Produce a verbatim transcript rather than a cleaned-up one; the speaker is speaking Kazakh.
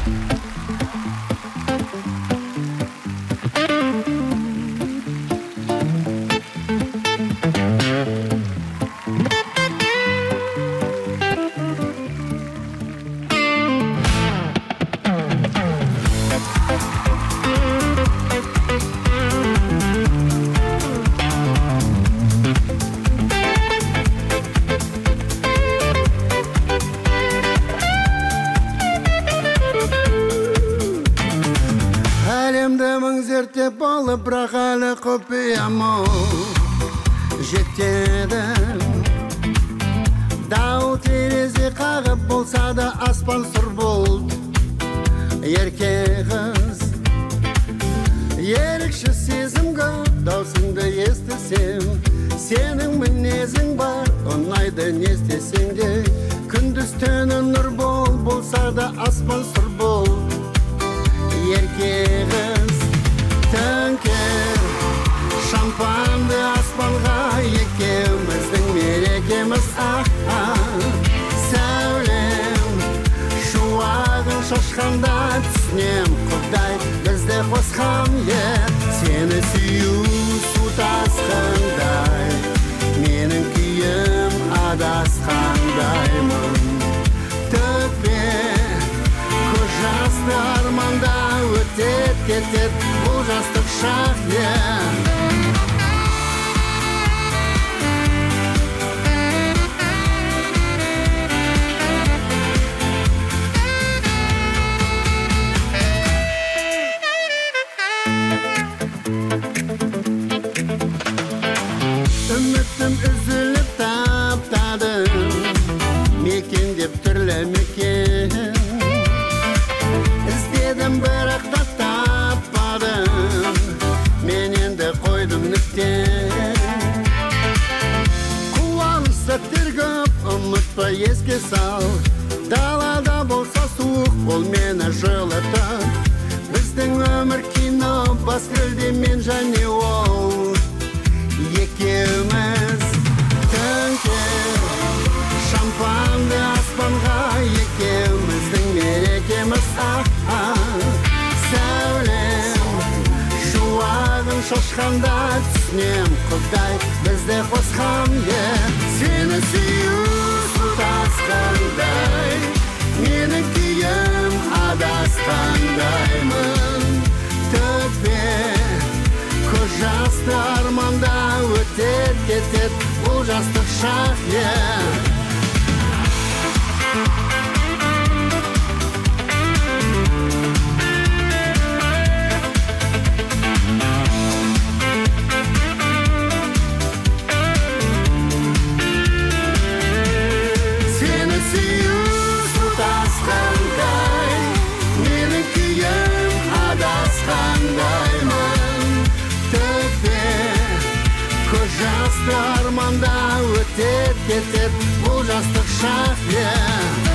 Зерттеп алып, бірақ әлі құпиямын жетеді. Дау терезе қағып болса да аспан сұр болды. Ерке қыз, ерекше сезім көп, даусыңды естісем. Сенің мінезің бар, ұнайды не істесең де. Күндіз түні нұр бол, болса да аспан сұр болды. Ерке қыз, Тәңкер, шампанды аспанға екеуміздің мерекеміз аха. Сәулем, шуағын шашқанда түсінем, Құдай бізді қосқан ет. Сені сүю су тасқандай, менің күйім адасқандаймын. Төкпе, көз жасты арманда өтет кетет, бұл жастық шақ ен. Үмітім үзіліп таптады, мекендеп түрлі мекен. Іздедім бірақ та таппадым, мен енді қойдым нүктен. Қуаныш сәттер көп, ұмытпа еске сал. Далада болса суық, ол мені жылытып. Біздің өмір кино, бас рөлде мен және ол. Екеуміз Тәңкер, шампанды аспанға екеуміздің мерекеміз аха. Сәулем, шуағын шашқанда түсінем, Құдай бізді қосқан ет. Сені сүю су тасқандай, менің күйім адасқандаймын. Төкпе, көз жасты арманда өтет кетет, бұл жастық шақ ен. Сені сүю су тасқандай, менің күйім адасқандаймын. Көз жасты арманда өтет кетет, бұл жастық шақ ен.